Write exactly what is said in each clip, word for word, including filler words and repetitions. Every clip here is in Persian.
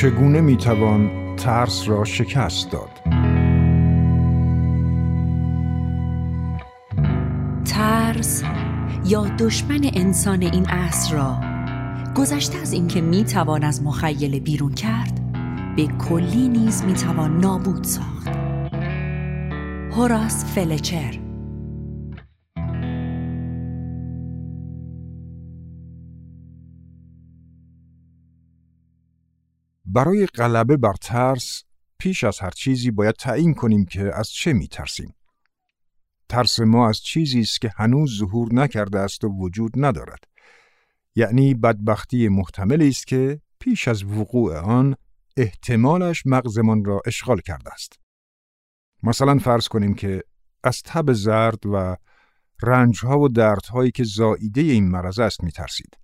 چگونه میتوان ترس را شکست داد؟ ترس یا دشمن انسان این عصر را گذشته از اینکه میتوان از مخیله بیرون کرد، به کلی نیز میتوان نابود ساخت. هوراس فلچر. برای غلبه بر ترس پیش از هر چیزی باید تعیین کنیم که از چه میترسیم. ترس ما از چیزی است که هنوز ظهور نکرده است و وجود ندارد. یعنی بدبختی محتملی است که پیش از وقوع آن احتمالش مغزمان را اشغال کرده است. مثلا فرض کنیم که از تب زرد و رنجها و دردهایی که زائیده این مرض است میترسید.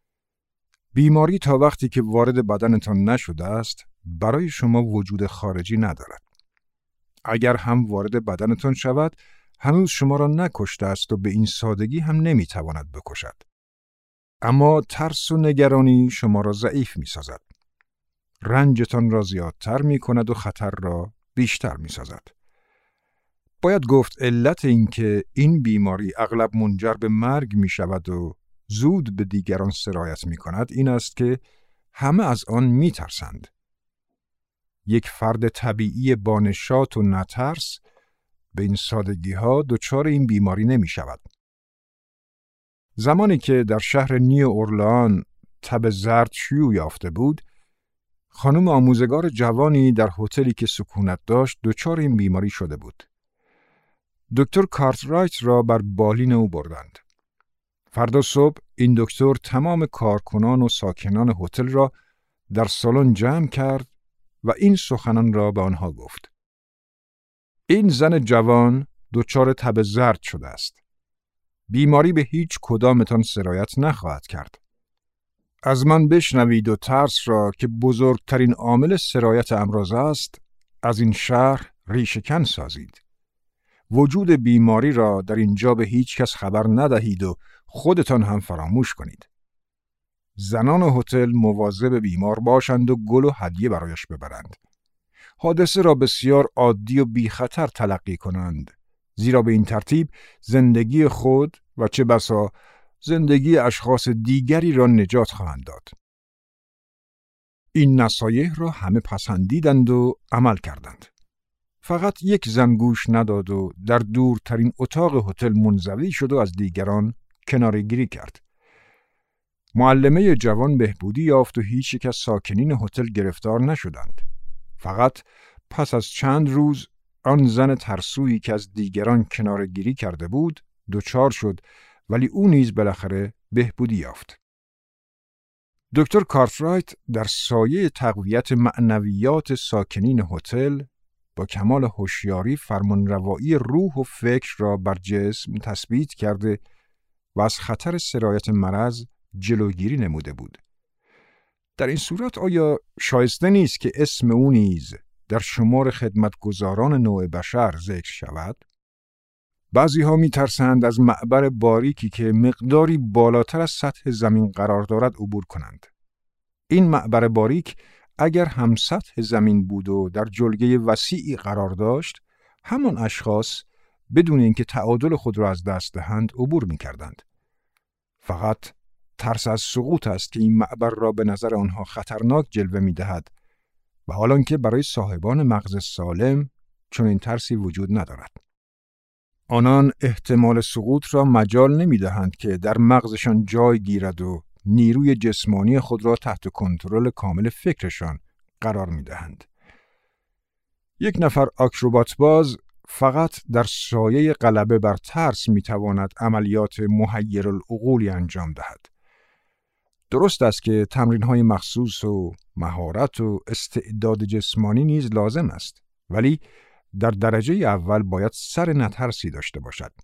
بیماری تا وقتی که وارد بدنتان نشده است برای شما وجود خارجی ندارد. اگر هم وارد بدنتان شود هنوز شما را نکشته است و به این سادگی هم نمیتواند بکشد. اما ترس و نگرانی شما را ضعیف میسازد. رنجتان را زیادتر میکند و خطر را بیشتر میسازد. باید گفت علت این که این بیماری اغلب منجر به مرگ میشود و زود به دیگران سرایت میکند این است که همه از آن میترسند. یک فرد طبیعی با نشاط و نترس به این سادگی ها دچار این بیماری نمی شود. زمانی که در شهر نیو اورلئان تب زرد شیوع یافته بود، خانم آموزگار جوانی در هتلی که سکونت داشت دچار این بیماری شده بود. دکتر کارترایت را بر بالین او بردند. فردا صبح این دکتر تمام کارکنان و ساکنان هتل را در سالن جمع کرد و این سخنان را به آنها گفت. این زن جوان دچار تب زرد شده است. بیماری به هیچ کدامتان سرایت نخواهد کرد. از من بشنوید و ترس را که بزرگترین عامل سرایت امراض است، از این شهر ریشه‌کن سازید. وجود بیماری را در اینجا به هیچ کس خبر ندهید و خودتان هم فراموش کنید. زنان هتل مواظب بیمار باشند و گل و هدیه برایش ببرند. حادثه را بسیار عادی و بی خطر تلقی کنند، زیرا به این ترتیب زندگی خود و چه بسا زندگی اشخاص دیگری را نجات خواهند داد. این نصایح را همه پسندیدند و عمل کردند. فقط یک زن گوش نداد و در دورترین اتاق هتل منزوی شد و از دیگران کناره‌گیری کرد. معلمه جوان بهبودی یافت و هیچ یک از ساکنین هتل گرفتار نشدند. فقط پس از چند روز آن زن ترسویی که از دیگران کناره‌گیری کرده بود دچار شد، ولی او نیز بالاخره بهبودی یافت. دکتر کارترایت در سایه تقویت معنویات ساکنین هتل با کمال هوشیاری فرمانروایی روح و فکر را بر جسم تثبیت کرده و از خطر سرایت مرض جلوگیری نموده بود. در این صورت آیا شایسته نیست که اسم او نیز در شمار خدمتگزاران نوع بشر ذکر شود؟ بعضی ها می ترسند از معبر باریکی که مقداری بالاتر از سطح زمین قرار دارد عبور کنند. این معبر باریک اگر هم سطح زمین بود و در جلگه وسیعی قرار داشت، همان اشخاص بدون اینکه تعادل خود را از دست دهند عبور می کردند. فقط ترس از سقوط است که این معبر را به نظر آنها خطرناک جلوه می دهد و حالان که برای صاحبان مغز سالم چون این ترسی وجود ندارد. آنان احتمال سقوط را مجال نمی دهند که در مغزشان جای گیرد و نیروی جسمانی خود را تحت کنترل کامل فکرشان قرار می دهند. یک نفر آکروبات باز فقط در سایه غلبه بر ترس می تواند عملیات محیرالعقولی انجام دهد. درست است که تمرین‌های مخصوص و مهارت و استعداد جسمانی نیز لازم است، ولی در درجه اول باید سر نترسی داشته باشد.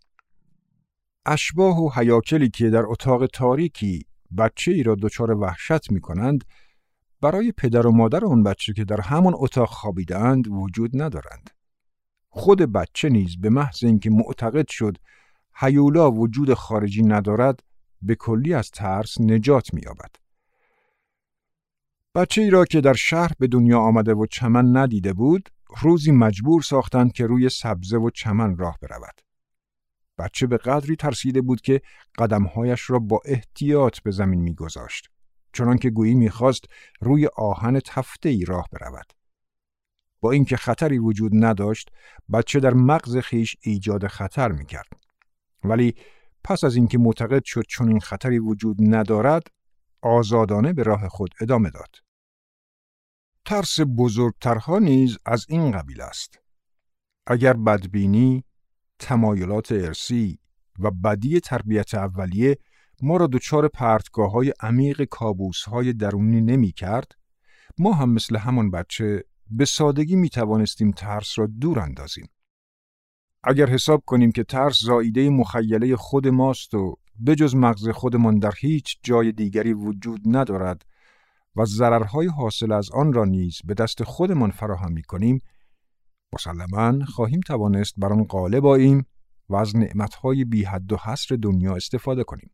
اشباح و هیاکلی که در اتاق تاریکی بچه ای را دچار وحشت می کنند، برای پدر و مادر آن بچه که در همان اتاق خوابیده‌اند وجود ندارند. خود بچه نیز به محض اینکه معتقد شد هیولا وجود خارجی ندارد، به کلی از ترس نجات می یابد. بچه ای را که در شهر به دنیا آمده و چمن ندیده بود، روزی مجبور ساختند که روی سبزه و چمن راه برود. بچه به قدری ترسیده بود که قدمهایش را با احتیاط به زمین می‌گذاشت، چنان که گویی می‌خواست روی آهن تفته‌ای راه برود. با اینکه خطری وجود نداشت، بچه در مغز خیش ایجاد خطر می‌کرد. ولی پس از اینکه معتقد شد چون این خطری وجود ندارد، آزادانه به راه خود ادامه داد. ترس بزرگترها نیز از این قبیل است. اگر بدبینی، تمایلات ارثی و بدی تربیت اولیه ما را دچار پرتگاه‌های عمیق کابوس‌های درونی نمی‌کرد، ما هم مثل همان بچه به سادگی می‌توانستیم ترس را دور اندازیم. اگر حساب کنیم که ترس زائیده مخیله خود ماست و بجز مغز خودمان در هیچ جای دیگری وجود ندارد و ضررهای حاصل از آن را نیز به دست خودمان فراهم می‌کنیم، مسلماً خواهیم توانست بر آن غالب آییم و از نعمت‌های بی حد و حصر دنیا استفاده کنیم.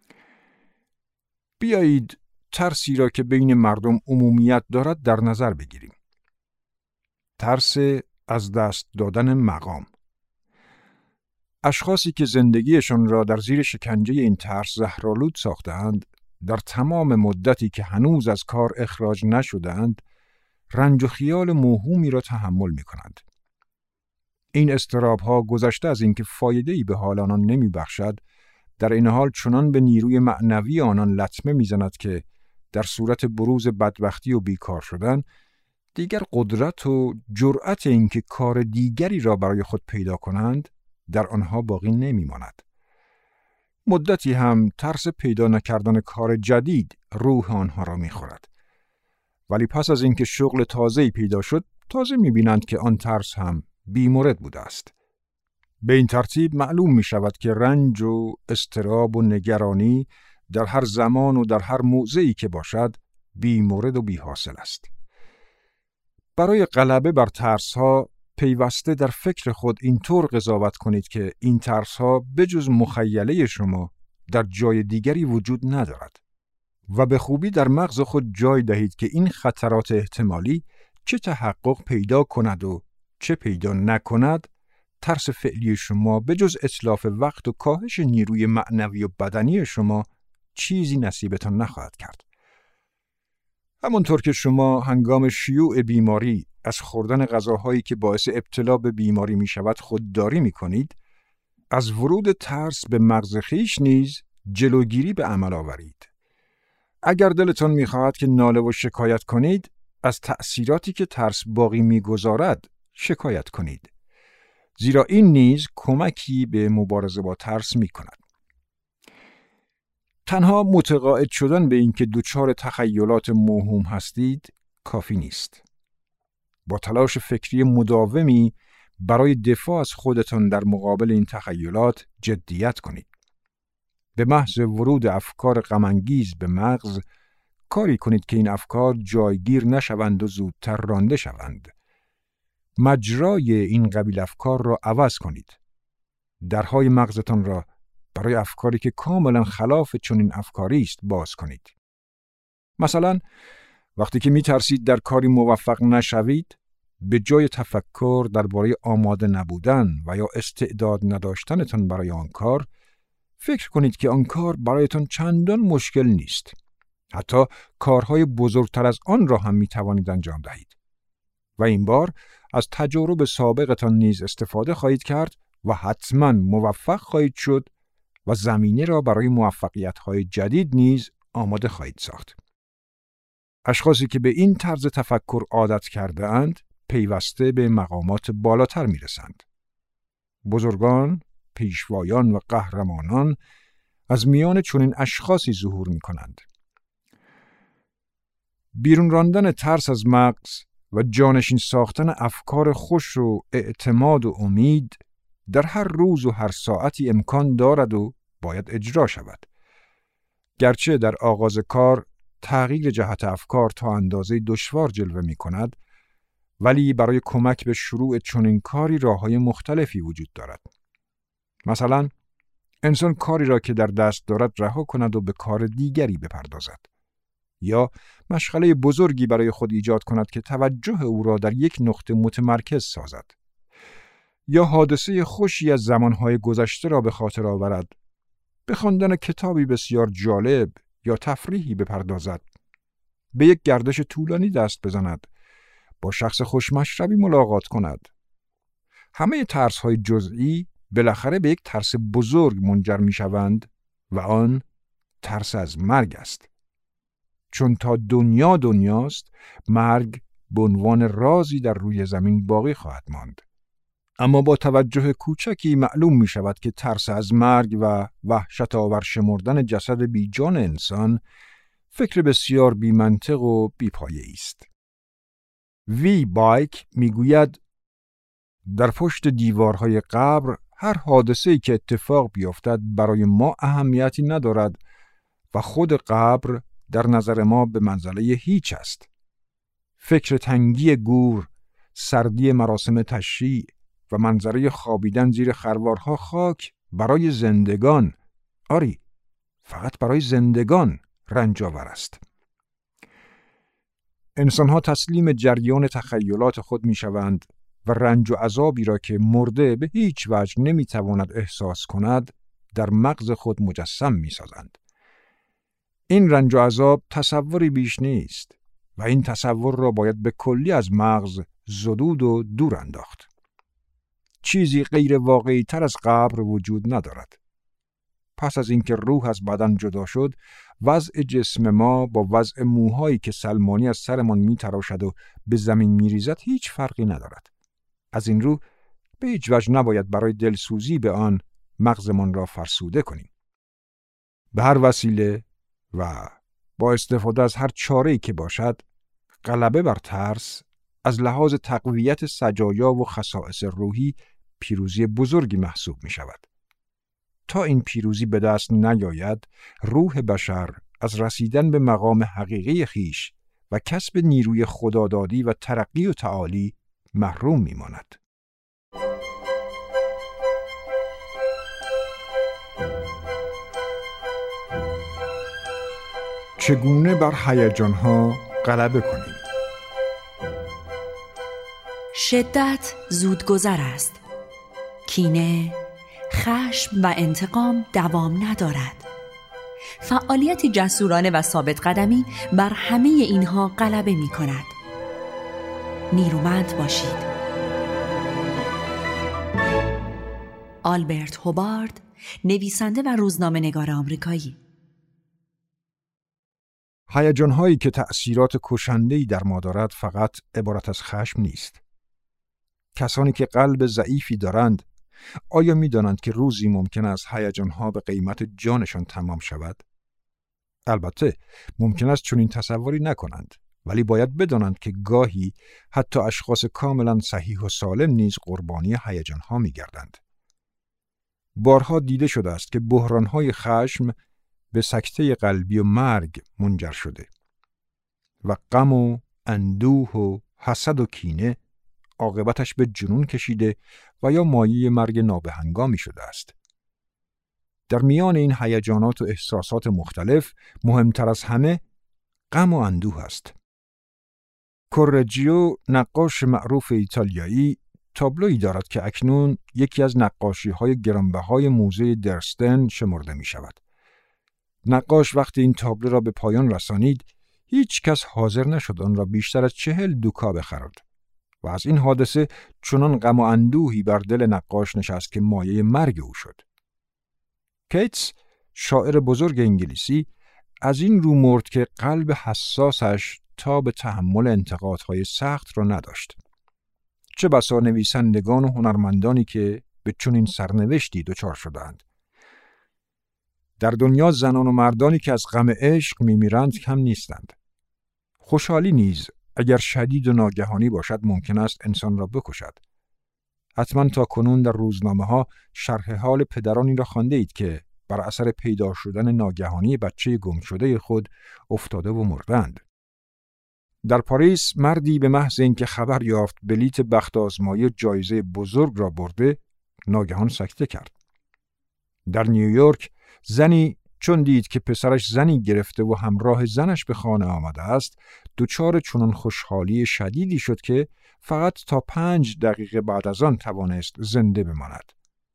بیایید ترسی را که بین مردم عمومیت دارد در نظر بگیریم. ترس از دست دادن مقام. اشخاصی که زندگیشان را در زیر شکنجه این ترس زهرآلود ساخته‌اند، در تمام مدتی که هنوز از کار اخراج نشده‌اند، رنج و خیال موهومی را تحمل می‌کنند. این اضطراب‌ها گذشته از اینکه فایده‌ای به حال آنان نمی‌بخشد، در این حال چنان به نیروی معنوی آنان لطمه می‌زند که در صورت بروز بدبختی و بیکار شدن، دیگر قدرت و جرأت اینکه کار دیگری را برای خود پیدا کنند در آنها باقی نمی‌ماند. مدتی هم ترس پیدا نکردن کار جدید روح آنها را می‌خورد. ولی پس از اینکه شغل تازه‌ای پیدا شد، تازه می‌بینند که آن ترس هم بی‌مورد بوده است. به این ترتیب معلوم می‌شود که رنج و اضطراب و نگرانی در هر زمان و در هر موضعی که باشد بی‌مورد و بی‌حاصل است. برای غلبه بر ترس‌ها پیوسته در فکر خود اینطور قضاوت کنید که این ترس‌ها بجز مخیله شما در جای دیگری وجود ندارد و به خوبی در مغز خود جای دهید که این خطرات احتمالی چه تحقق پیدا کند و چه پیدا نکند، ترس فعلی شما بجز اتلاف وقت و کاهش نیروی معنوی و بدنی شما چیزی نصیبتان نخواهد کرد. همانطور که شما هنگام شیوع بیماری از خوردن غذاهایی که باعث ابتلا به بیماری می شود خودداری می کنید، از ورود ترس به مغز خویش نیز جلوگیری به عمل آورید. اگر دلتان می خواهد که ناله و شکایت کنید، از تأثیراتی که ترس باقی می گذارد شکایت کنید. زیرا این نیز کمکی به مبارزه با ترس می کند. تنها متقاعد شدن به اینکه دچار تخیلات موهوم هستید کافی نیست. با تلاش فکری مداومی برای دفاع از خودتان در مقابل این تخیلات جدیت کنید. به محض ورود افکار غم‌انگیز به مغز، کاری کنید که این افکار جایگیر نشوند و زودتر رانده شوند. مجرای این قبیل افکار را عوض کنید. درهای مغزتان را برای افکاری که کاملا خلاف چنین افکاری است باز کنید. مثلا وقتی که می ترسید در کاری موفق نشوید، به جای تفکر درباره آماده نبودن و یا استعداد نداشتنتان برای آن کار، فکر کنید که آن کار برایتان چندان مشکل نیست. حتی کارهای بزرگتر از آن را هم می توانید انجام دهید. و این بار از تجارب سابقتان نیز استفاده خواهید کرد و حتما موفق خواهید شد و زمینه را برای موفقیت‌های جدید نیز آماده خواهید ساخت. اشخاصی که به این طرز تفکر عادت کرده اند، پیوسته به مقامات بالاتر می رسند. بزرگان، پیشوایان و قهرمانان از میان چنین اشخاصی ظهور می کنند. بیرون راندن ترس از مغز و جانشین ساختن افکار خوش و اعتماد و امید در هر روز و هر ساعتی امکان دارد و باید اجرا شود. گرچه در آغاز کار تغییر جهت افکار تا اندازه دشوار جلوه می کند، ولی برای کمک به شروع چنین کاری راه‌های مختلفی وجود دارد. مثلا انسان کاری را که در دست دارد رها کند و به کار دیگری بپردازد. یا مشغله بزرگی برای خود ایجاد کند که توجه او را در یک نقطه متمرکز سازد، یا حادثه خوشی از زمانهای گذشته را به خاطر آورد، به خواندن کتابی بسیار جالب یا تفریحی بپردازد، به یک گردش طولانی دست بزند، با شخص خوشمشربی ملاقات کند. همه ترس‌های جزئی بالاخره به یک ترس بزرگ منجر می‌شوند و آن ترس از مرگ است. چون تا دنیا دنیاست، مرگ به عنوان رازی در روی زمین باقی خواهد ماند. اما با توجه کوچکی معلوم می شود که ترس از مرگ و وحشت آور شمردن جسد بی جان انسان فکر بسیار بی منطق و بی پایه است. وی بایک می گوید در پشت دیوارهای قبر هر حادثه‌ای که اتفاق بیفتد برای ما اهمیتی ندارد و خود قبر در نظر ما به منزله هیچ است. فکر تنگی گور، سردی مراسم تشییع و منظره خوابیدن زیر خروارها خاک برای زندگان، آری فقط برای زندگان رنج آور است. انسانها تسلیم جریان تخیلات خود می شوند و رنج و عذابی را که مرده به هیچ وجه نمی تواند احساس کند در مغز خود مجسم می سازند. این رنج و عذاب تصوری بیش نیست و این تصور را باید به کلی از مغز زدود و دور انداخت. چیزی غیر واقعی تر از قبر وجود ندارد. پس از اینکه روح از بدن جدا شد، وضع جسم ما با وضع موهایی که سلمانی از سرمان می تراشد و به زمین می ریزد هیچ فرقی ندارد. از این رو به هیچ وجه نباید برای دلسوزی به آن مغزمان را فرسوده کنیم. به هر وسیله و با استفاده از هر چاره‌ای که باشد، غلبه بر ترس از لحاظ تقویت سجایا و خصائص روحی پیروزی بزرگی محسوب می شود. تا این پیروزی به دست نیاید، روح بشر از رسیدن به مقام حقیقی خیش و کسب نیروی خدادادی و ترقی و تعالی محروم می ماند. چگونه بر هیجان‌ها غلبه کنیم؟ شدت زودگذر است. کینه، خشم و انتقام دوام ندارد. فعالیت جسورانه و ثابت قدمی بر همه اینها غلبه می کند. نیرومند باشید. آلبرت هوبارد، نویسنده و روزنامه‌نگار آمریکایی. هیجان‌هایی که تأثیرات کشنده‌ای در ما دارد فقط عبارت از خشم نیست. کسانی که قلب ضعیفی دارند، آیا می‌دانند که روزی ممکن است هیجان‌ها به قیمت جانشان تمام شود؟ البته ممکن است چنین تصوری نکنند، ولی باید بدانند که گاهی حتی اشخاص کاملا صحیح و سالم نیز قربانی هیجان‌ها می‌گردند. بارها دیده شده است که بحران‌های خشم به سکته قلبی و مرگ منجر شده و غم و اندوه و حسد و کینه عاقبتش به جنون کشیده و یا مایه مرگ نابهنگامی شده است. در میان این هیجانات و احساسات مختلف، مهمتر از همه غم و اندوه است. کوررجیو، نقاش معروف ایتالیایی، تابلویی دارد که اکنون یکی از نقاشی‌های گرانبهای موزه درستن شمرده می شود. نقاش وقتی این تابلو را به پایان رسانید، هیچ کس حاضر نشد آن را بیشتر از چهل دوکا بخرد و از این حادثه چنان غم و اندوهی بر دل نقاش نشست که مایه مرگ او شد. کیتس، شاعر بزرگ انگلیسی، از این رو مرد که قلب حساسش تا به تحمل انتقادهای سخت را نداشت. چه بسا نویسندگان و هنرمندانی که به چنین سرنوشتی دچار شدند. در دنیا زنان و مردانی که از غم عشق میمیرند کم نیستند. خوشحالی نیز اگر شدید و ناگهانی باشد ممکن است انسان را بکشد. حتما تا کنون در روزنامه ها شرح حال پدرانی را خوانده اید که بر اثر پیدا شدن ناگهانی بچه گم شده خود افتاده و مردند. در پاریس مردی به محض اینکه خبر یافت بلیت بخت آزمایی جایزه بزرگ را برده، ناگهان سکته کرد. در نیویورک زنی چون دید که پسرش زنی گرفته و همراه زنش به خانه آمده است، دچار چنان خوشحالی شدیدی شد که فقط تا پنج دقیقه بعد از آن توانست زنده بماند.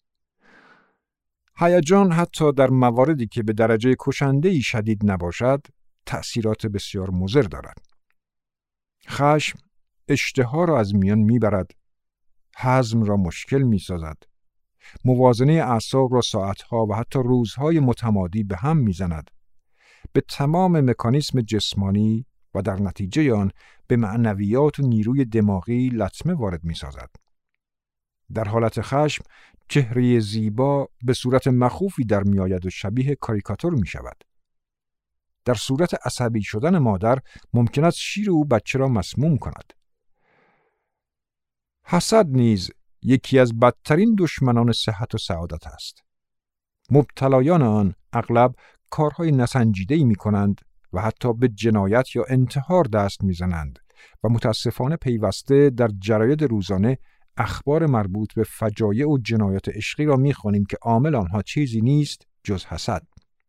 هیجان حتی در مواردی که به درجه کشنده‌ای شدید نباشد، تأثیرات بسیار مضر دارد. خشم اشتها را از میان میبرد، هضم را مشکل میسازد، موازنه اعصاب را ساعتها و حتی روزهای متمادی به هم میزند، به تمام مکانیسم جسمانی و در نتیجه آن به معنویات و نیروی دماغی لطمه وارد میسازد. در حالت خشم چهره زیبا به صورت مخوفی در میآید و شبیه کاریکاتور می شود. در صورت عصبی شدن مادر ممکن است شیر او بچه را مسموم کند. حسد نیز یکی از بدترین دشمنان صحت و سعادت است. مبتلایان آن اغلب کارهای نسنجیده‌ای می کنند و حتی به جنایت یا انتحار دست می زنند و متاسفانه پیوسته در جراید روزانه اخبار مربوط به فجایع و جنایات عشقی را می خوانیم که عامل آنها چیزی نیست جز حسد.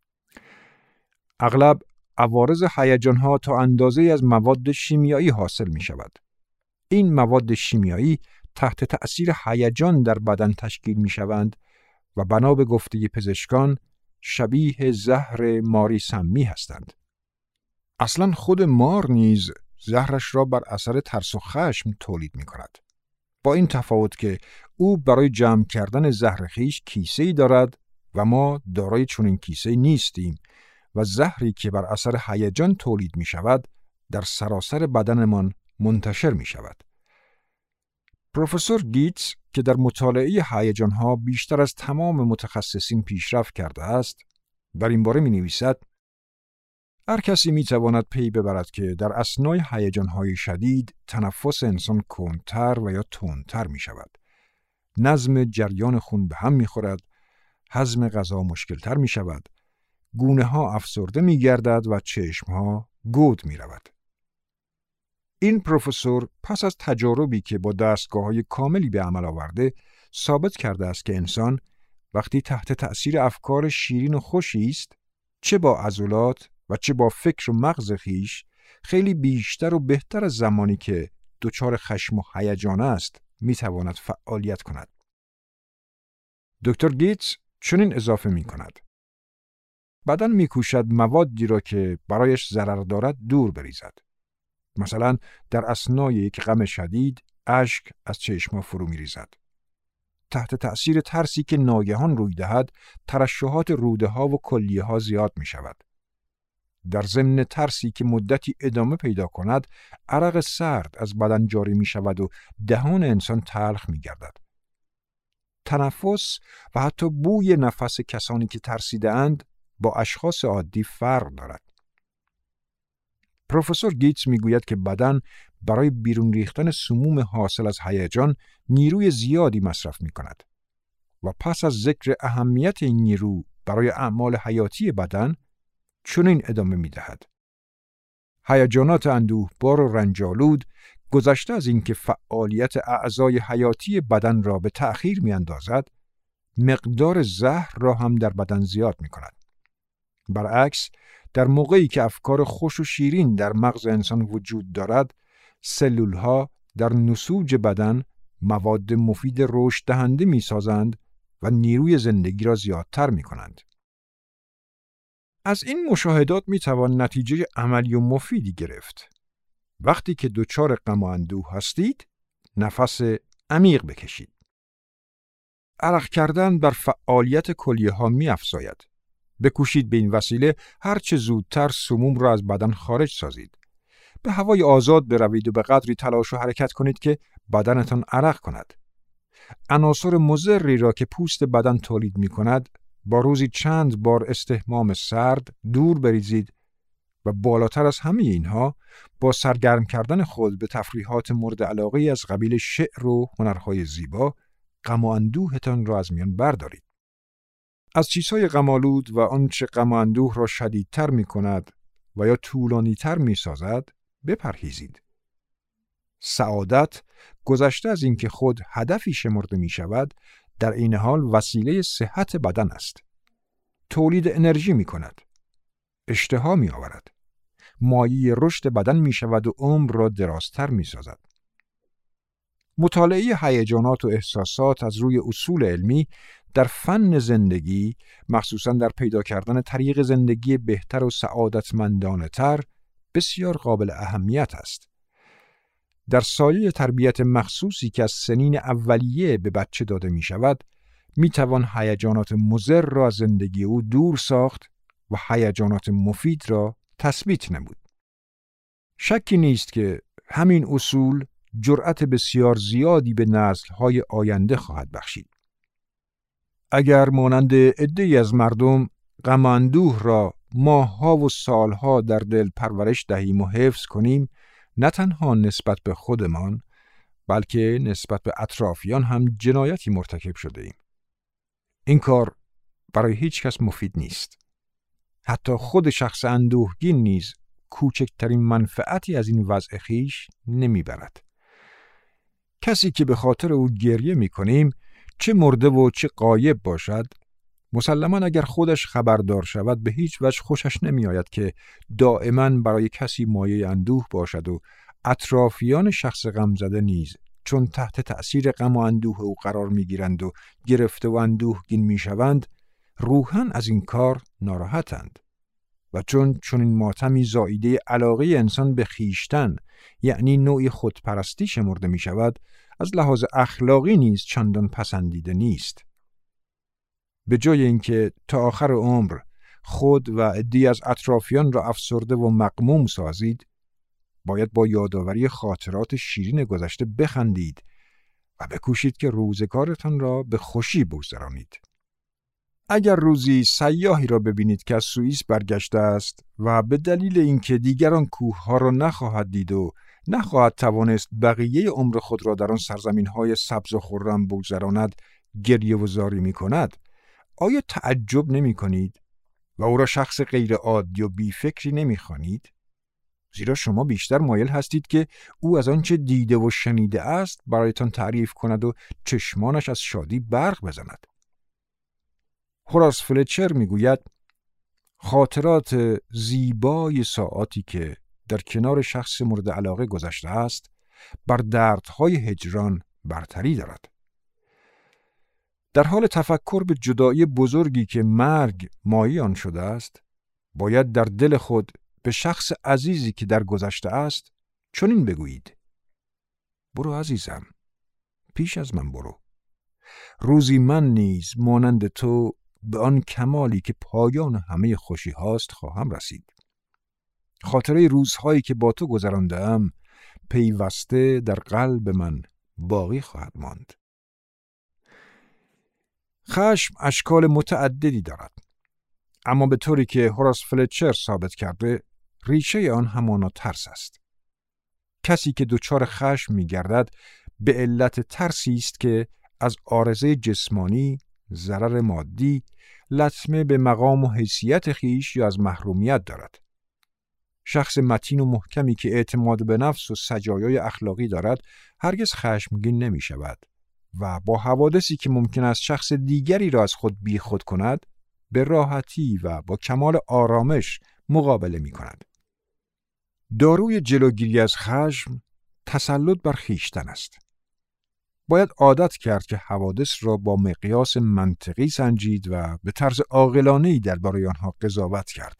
اغلب عوارض هیجان‌ها تا اندازه‌ای از مواد شیمیایی حاصل می شود. این مواد شیمیایی تحت تأثیر هیجان در بدن تشکیل می شوند و بنا به گفته پزشکان شبیه زهر ماری سمی هستند. اصلا خود مار نیز زهرش را بر اثر ترس و خشم تولید می کند. با این تفاوت که او برای جمع کردن زهر خویش کیسه‌ای دارد و ما دارای چنین کیسه‌ای نیستیم و زهری که بر اثر هیجان تولید می شود در سراسر بدنمان منتشر می شود. پروفسور گیتس که در مطالعه هیجان‌ها بیشتر از تمام متخصصین پیشرفت کرده است، در این باره می نویسد: هر کسی می تواند پی ببرد که در اثنای هیجان‌های شدید تنفس انسان کندتر و یا تندتر می شود. نظم جریان خون به هم می خورد، هضم غذا مشکلتر می شود، گونه ها افسرده می گردد و چشم ها گود می رود. این پروفسور پس از تجاربی که با دستگاه‌های کاملی به عمل آورده ثابت کرده است که انسان وقتی تحت تأثیر افکار شیرین و خوشی است، چه با عضلات و چه با فکر و مغز خیش، خیلی بیشتر و بهتر از زمانی که دچار خشم و هیجان است میتواند فعالیت کند. دکتر گیتس چنین اضافه می کند: بدن میکوشد موادی را که برایش ضرر دارد دور بریزد. مثلا در اثنای یک غم شدید اشک از چشم‌ها فرو می‌ریزد. تحت تأثیر ترسی که ناگهان روی دهد، ترشحات روده‌ها و کلیه‌ها زیاد می‌شود. در ضمن ترسی که مدتی ادامه پیدا کند، عرق سرد از بدن جاری می‌شود و دهان انسان تلخ می‌گردد. تنفس و حتی بوی نفس کسانی که ترسیده‌اند با اشخاص عادی فرق دارد. پروفسور گیتس میگوید که بدن برای بیرون ریختن سموم حاصل از هیجان نیروی زیادی مصرف می کند و پس از ذکر اهمیت این نیرو برای اعمال حیاتی بدن چنین ادامه می دهد: هیجانات اندوهبار و رنجالود گذشته از اینکه فعالیت اعضای حیاتی بدن را به تأخیر می اندازد، مقدار زهر را هم در بدن زیاد می کند. برعکس، در موقعی که افکار خوش و شیرین در مغز انسان وجود دارد، سلولها در نسوج بدن مواد مفید رشد دهنده می سازند و نیروی زندگی را زیادتر می کنند. از این مشاهدات می توان نتیجه عملی و مفیدی گرفت. وقتی که دچار غم و اندوه هستید، نفس عمیق بکشید. عرق کردن بر فعالیت کلیه ها می افزاید. بکوشید به این وسیله هر چه زودتر سموم را از بدن خارج سازید. به هوای آزاد بروید و به قدری تلاش و حرکت کنید که بدنتان عرق کند. عناصر مضری را که پوست بدن تولید می کند، با روزی چند بار استحمام سرد دور بریزید و بالاتر از همه اینها با سرگرم کردن خود به تفریحات مورد علاقه از قبیل شعر و هنرهای زیبا غم و اندوهتان را از میان بردارید. از چیزهای غم‌آلود و آنچه غم و اندوه را شدیدتر می کند و یا طولانی‌تر می سازد بپرهیزید. سعادت گذشته از اینکه خود هدفی شمرده می شود، در این حال وسیله صحت بدن است. تولید انرژی می کند. اشتها می آورد. مایه رشد بدن می شود و عمر را درازتر می سازد. مطالعه هیجانات و احساسات از روی اصول علمی در فن زندگی، مخصوصاً در پیدا کردن طریق زندگی بهتر و سعادتمندانه تر، بسیار قابل اهمیت است. در سایه تربیت مخصوصی که از سنین اولیه به بچه داده می شود، می توان هیجانات مضر را از زندگی او دور ساخت و هیجانات مفید را تثبیت نمود. شکی نیست که همین اصول جرأت بسیار زیادی به نسل‌های آینده خواهد بخشید. اگر مانند عده‌ای از مردم غم و اندوه را ماه‌ها و سال‌ها در دل پرورش دهیم و حفظ کنیم، نه تنها نسبت به خودمان، بلکه نسبت به اطرافیان هم جنایتی مرتکب شده ایم. این کار برای هیچ کس مفید نیست. حتی خود شخص اندوهگین نیز کوچکترین منفعتی از این وضع خویش نمیبرد. کسی که به خاطر او گریه میکنیم، چه مرده و چه غایب باشد، مسلماً اگر خودش خبردار شود به هیچ وجه خوشش نمیآید که دائما برای کسی مایه اندوه باشد و اطرافیان شخص غمزده نیز چون تحت تأثیر غم و اندوه او قرار میگیرند و گرفته و اندوهگین میشوند، روحاً از این کار ناراحتند. و چون چون این ماتمی زائیده علاقه انسان به خیشتن، یعنی نوعی خودپرستی شمرده می شود، از لحاظ اخلاقی نیز چندان پسندیده نیست. به جای اینکه تا آخر عمر خود و عده‌ای از اطرافیان را افسرده و مغموم سازید، باید با یادآوری خاطرات شیرین گذشته بخندید و بکوشید که روزگارتان را به خوشی بگذرانید. اگر روزی سیاحی را ببینید که از سوئیس برگشته است و به دلیل اینکه دیگران کوه‌ها را نخواهد دید و نخواهد توانست بقیه عمر خود را در آن سرزمین‌های سبز و خرم بگذراند، گریه و زاری می‌کند، آیا تعجب نمی‌کنید و او را شخص غیر عادی و بی‌فکری نمی‌خوانید؟ زیرا شما بیشتر مایل هستید که او از آنچه دیده و شنیده است برایتان تعریف کند و چشمانش از شادی برق بزند. هوراس فلچر میگوید خاطرات زیبای ساعاتی که در کنار شخص مورد علاقه گذشته است بر دردهای هجران برتری دارد. در حال تفکر به جدایی بزرگی که مرگ مایه آن شده است، باید در دل خود به شخص عزیزی که در گذشته است چنین بگویید: برو عزیزم، پیش از من برو. روزی من نیز مانند تو به آن کمالی که پایان همه خوشی هاست خواهم رسید. خاطره روزهایی که با تو گذراندم پیوسته در قلب من باقی خواهد ماند. خشم اشکال متعددی دارد، اما به طوری که هوراس فلچر ثابت کرده، ریشه آن همانا ترس است. کسی که دچار خشم می‌گردد به علت ترسی است که از عارضه جسمانی، ضرر مادی، لطمه به مقام و حیثیت خیش یا از محرومیت دارد. شخص متین و محکمی که اعتماد به نفس و سجایای اخلاقی دارد هرگز خشمگین نمی شود و با حوادثی که ممکن است شخص دیگری را از خود بی خود کند به راحتی و با کمال آرامش مقابله می کند. داروی جلوگیری از خشم تسلط بر خویشتن است. باید عادت کرد که حوادث را با مقیاس منطقی سنجید و به طرز عاقلانه‌ای درباره آنها قضاوت کرد.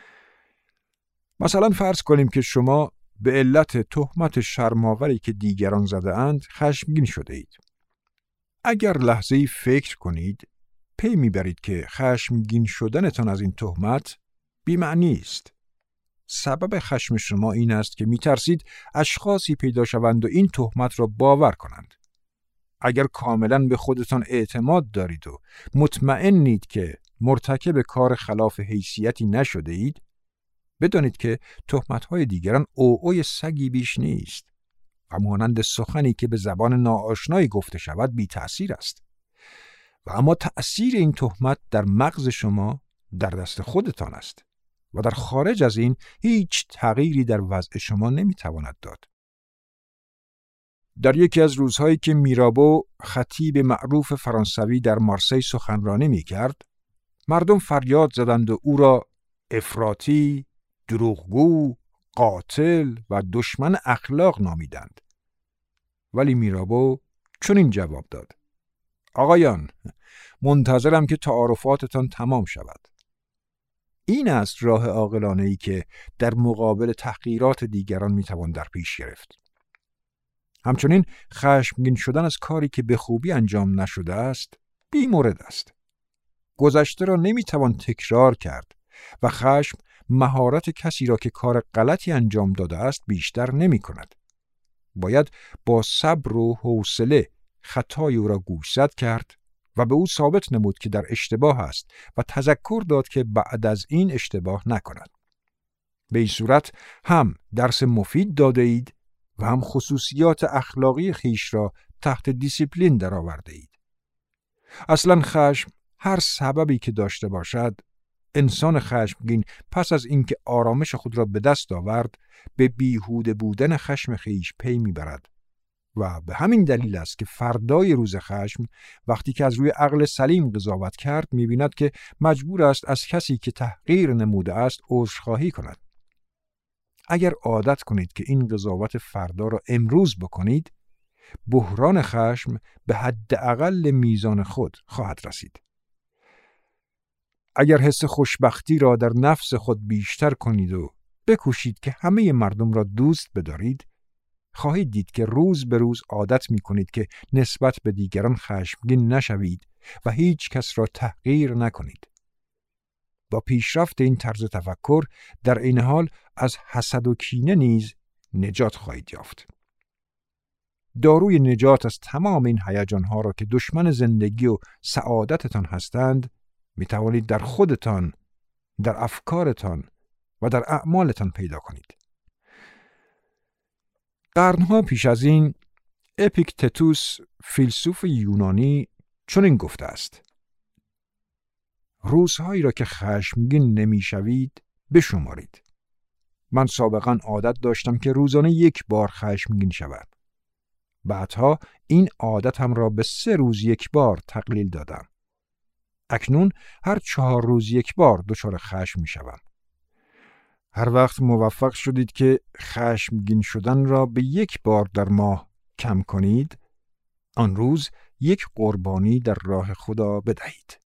مثلا فرض کنیم که شما به علت تهمت شرم‌آوری که دیگران زده اند خشمگین شده اید. اگر لحظه‌ای فکر کنید، پی میبرید که خشمگین شدنتان از این تهمت بی‌معنی است. سبب خشم شما این است که میترسید اشخاصی پیدا شوند و این تهمت را باور کنند. اگر کاملا به خودتان اعتماد دارید و مطمئنید که مرتکب کار خلاف حیثیتی نشده اید، بدانید که تهمت‌های دیگران عوعوی سگی بیش نیست و مانند سخنی که به زبان ناآشنایی گفته شود بی تأثیر است. و اما تأثیر این تهمت در مغز شما در دست خودتان است و در خارج از این هیچ تغییری در وضع شما نمیتواند داد. در یکی از روزهایی که میرابو خطیب معروف فرانسوی در مارسی سخنرانی میکرد، مردم فریاد زدند و او را افراطی، دروغگو، قاتل و دشمن اخلاق نامیدند. ولی میرابو چنین جواب داد: آقایان، منتظرم که تعارفاتتان تمام شود. این است راه عاقلانه‌ای که در مقابل تحقیرات دیگران میتوان در پیش گرفت. همچنین خشمگین شدن از کاری که به خوبی انجام نشده است بی‌مورد است. گذشته را نمیتوان تکرار کرد و خشم مهارت کسی را که کار غلطی انجام داده است بیشتر نمی کند. باید با صبر و حوصله خطای او را گوشزد کرد و به او ثابت نمود که در اشتباه است و تذکر داد که بعد از این اشتباه نکند. به این صورت هم درس مفید داده اید و هم خصوصیات اخلاقی خیش را تحت دیسیپلین درآورده اید. اصلا خشم هر سببی که داشته باشد، انسان خشمگین پس از اینکه آرامش خود را به دست آورد به بیهوده بودن خشم خیش پی میبرد و به همین دلیل است که فردای روز خشم وقتی که از روی عقل سلیم قضاوت کرد میبیند که مجبور است از کسی که تحقیر نموده است عذرخواهی کند. اگر عادت کنید که این قضاوت فردا را امروز بکنید، بحران خشم به حداقل میزان خود خواهد رسید. اگر حس خوشبختی را در نفس خود بیشتر کنید و بکوشید که همه مردم را دوست بدارید، خواهید دید که روز به روز عادت می کنید که نسبت به دیگران خشمگین نشوید و هیچ کس را تحقیر نکنید. با پیشرفت این طرز تفکر در این حال از حسد و کینه نیز نجات خواهید یافت. داروی نجات از تمام این هیجان‌ها را که دشمن زندگی و سعادتتان هستند می توانید در خودتان، در افکارتان و در اعمالتان پیدا کنید. قرنها پیش از این اپیکتتوس فیلسوف یونانی چنین گفته است: روزهایی را که خشمگین نمی‌شوید بشمارید. من سابقاً عادت داشتم که روزانه یک بار خشمگین شوم. بعدها این عادتم را به سه روز یک بار تقلیل دادم. اکنون هر چهار روز یک بار دچار خشم می‌شوم. هر وقت موفق شدید که خشمگین شدن را به یک بار در ماه کم کنید، آن روز یک قربانی در راه خدا بدهید.